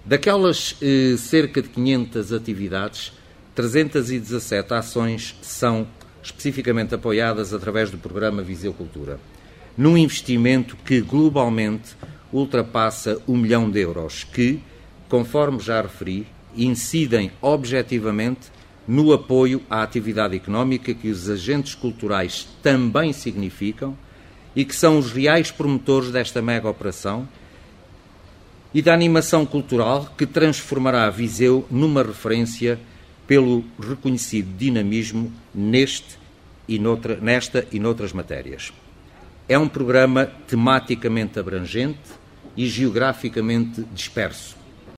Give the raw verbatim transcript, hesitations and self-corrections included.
Daquelas eh, cerca de quinhentas atividades, trezentas e dezassete ações são especificamente apoiadas através do programa Viseu Cultura, num investimento que globalmente ultrapassa um milhão de euros, que, conforme já referi, incidem objetivamente no apoio à atividade económica que os agentes culturais também significam e que são os reais promotores desta mega operação e da animação cultural que transformará Viseu numa referência pelo reconhecido dinamismo neste e noutra, nesta e noutras matérias. É um programa tematicamente abrangente e geograficamente disperso.